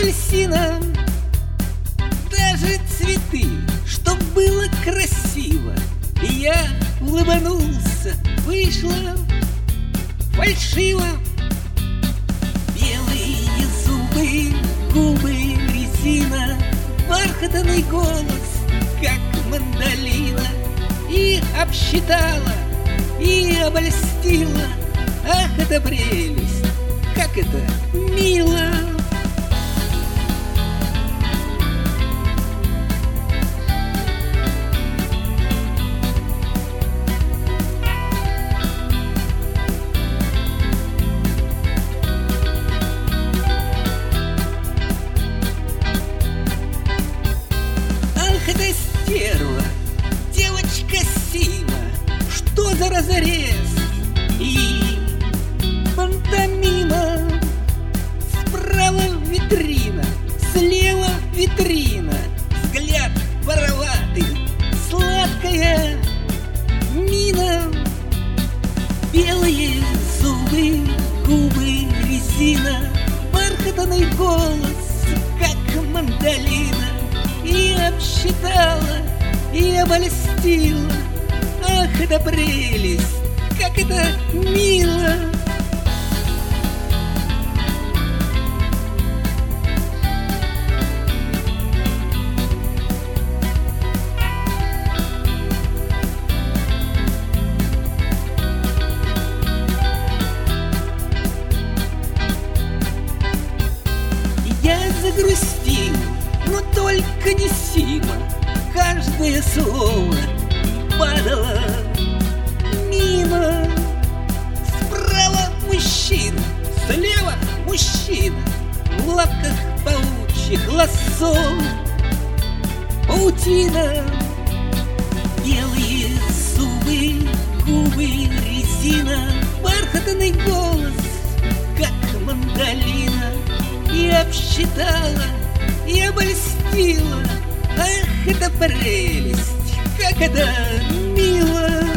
апельсина, даже цветы, чтоб было красиво. И я улыбнулся, вышло фальшиво. Белые зубы, губы, резина, бархатный голос, как мандолина. И обсчитала, и обольстила. Ах, это прелесть, как это мило! Ах, это стерва, девочка Сима, что за разорез и пантомима. Справа витрина, слева витрина, взгляд вороватый, сладкая мина. Белые зубы, губы, резина, бархатный голос, как мандолина. И обсчитала, и обольстила. Ах, это прелесть, как это мило! Я загрустил, но только не Сима. Каждое слово падало мимо. Справа мужчина, слева мужчина, в лапках паучьих лассо паутина. Белые зубы, губы, резина, бархатный голос, как мандолина. И обсчитала, и обольстила. Ах, это прелесть, как это мило!